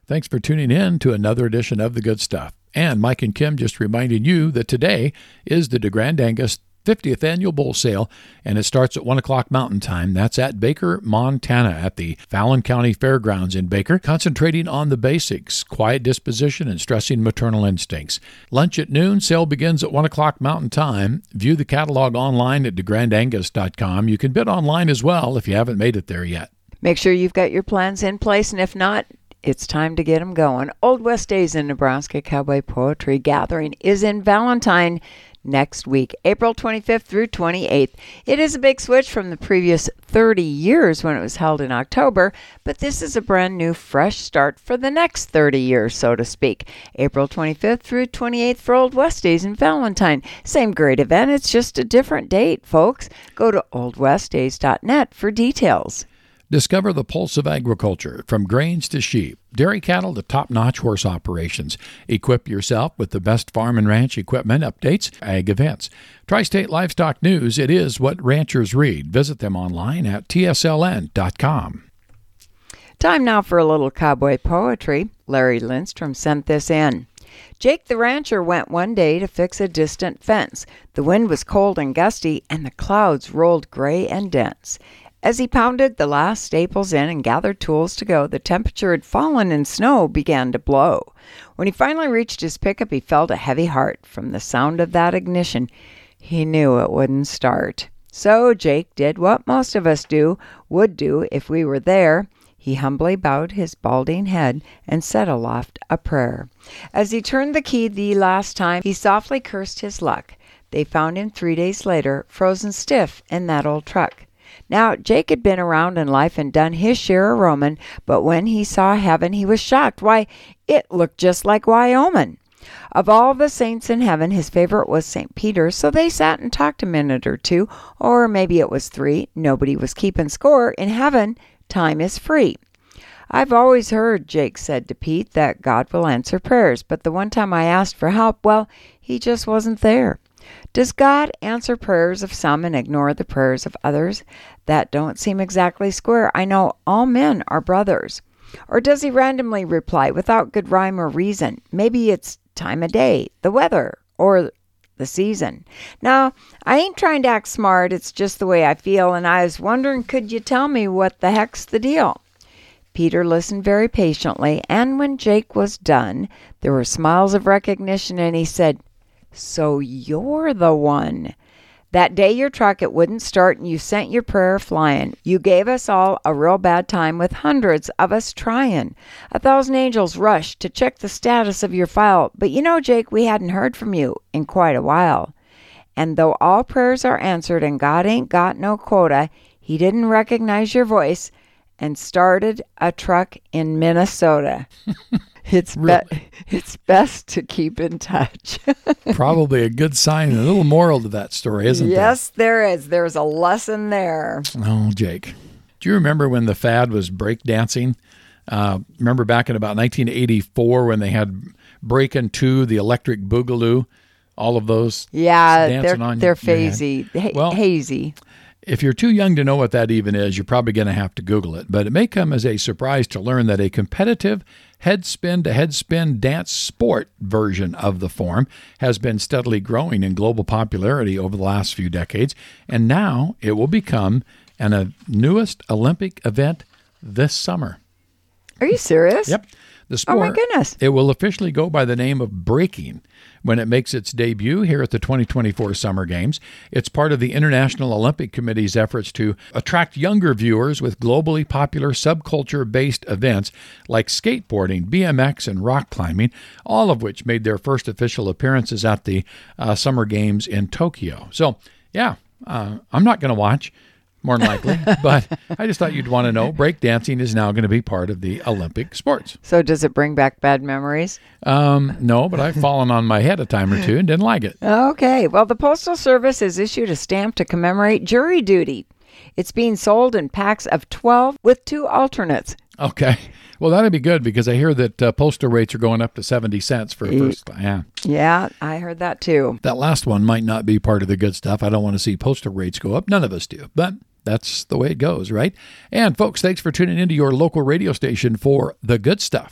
Thanks for tuning in to another edition of The Good Stuff. And Mike and Kim just reminding you that today is the DeGrand Angus 50th Annual Bull Sale, and it starts at 1 o'clock Mountain Time. That's at Baker, Montana, at the Fallon County Fairgrounds in Baker, concentrating on the basics, quiet disposition, and stressing maternal instincts. Lunch at noon. Sale begins at 1 o'clock Mountain Time. View the catalog online at degrandangus.com. You can bid online as well if you haven't made it there yet. Make sure you've got your plans in place, and if not, it's time to get them going. Old West Days in Nebraska Cowboy Poetry Gathering is in Valentine next week, April 25th through 28th. It is a big switch from the previous 30 years when it was held in October, but this is a brand new, fresh start for the next 30 years, so to speak. April 25th through 28th for Old West Days in Valentine. Same great event, it's just a different date, folks. Go to oldwestdays.net for details. Discover the pulse of agriculture, from grains to sheep, dairy cattle to top-notch horse operations. Equip yourself with the best farm and ranch equipment, updates, ag events. Tri-State Livestock News, it is what ranchers read. Visit them online at tsln.com. Time now for a little cowboy poetry. Larry Lindstrom sent this in. Jake the rancher went one day to fix a distant fence. The wind was cold and gusty, and the clouds rolled gray and dense. As he pounded the last staples in and gathered tools to go, the temperature had fallen and snow began to blow. When he finally reached his pickup, he felt a heavy heart. From the sound of that ignition, he knew it wouldn't start. So Jake did what most of us would do if we were there. He humbly bowed his balding head and said aloft a prayer. As he turned the key the last time, he softly cursed his luck. They found him 3 days later, frozen stiff in that old truck. Now, Jake had been around in life and done his share of roaming, but when he saw heaven, he was shocked. Why, it looked just like Wyoming. Of all the saints in heaven, his favorite was St. Peter, so they sat and talked a minute or two, or maybe it was 3. Nobody was keeping score. In heaven, time is free. I've always heard, Jake said to Pete, that God will answer prayers, but the one time I asked for help, well, he just wasn't there. Does God answer prayers of some and ignore the prayers of others? That don't seem exactly square. I know all men are brothers. Or does he randomly reply without good rhyme or reason? Maybe it's time of day, the weather, or the season. Now, I ain't trying to act smart. It's just the way I feel, and I was wondering, could you tell me what the heck's the deal? Peter listened very patiently, and when Jake was done, there were smiles of recognition, and he said, "So you're the one. That day your truck, it wouldn't start and you sent your prayer flying. You gave us all a real bad time with hundreds of us trying. 1,000 angels rushed to check the status of your file. But you know, Jake, we hadn't heard from you in quite a while. And though all prayers are answered and God ain't got no quota, he didn't recognize your voice and started a truck in Minnesota." It's best to keep in touch. Probably a good sign, a little moral to that story, isn't there? Yes, there is. There's a lesson there. Oh, Jake. Do you remember when the fad was breakdancing? Remember back in about 1984 when they had Breakin' 2, the Electric Boogaloo, all of those? Yeah, they're hazy. Hazy. If you're too young to know what that even is, you're probably going to have to Google it. But it may come as a surprise to learn that a competitive head spin to head spin dance sport version of the form has been steadily growing in global popularity over the last few decades. And now it will become a newest Olympic event this summer. Are you serious? Yep. The sport, oh my goodness. It will officially go by the name of breaking when it makes its debut here at the 2024 Summer Games. It's part of the International Olympic Committee's efforts to attract younger viewers with globally popular subculture-based events like skateboarding, BMX, and rock climbing, all of which made their first official appearances at the Summer Games in Tokyo. So, yeah, I'm not going to watch, more than likely, but I just thought you'd want to know breakdancing is now going to be part of the Olympic sports. So does it bring back bad memories? No, but I've fallen on my head a time or two and didn't like it. Okay. Well, the Postal Service has issued a stamp to commemorate jury duty. It's being sold in packs of 12 with 2 alternates. Okay. Well, that'd be good because I hear that postal rates are going up to 70 cents for a first. Yeah, I heard that too. That last one might not be part of the good stuff. I don't want to see postal rates go up. None of us do, but that's the way it goes, right? And folks, thanks for tuning into your local radio station for the good stuff.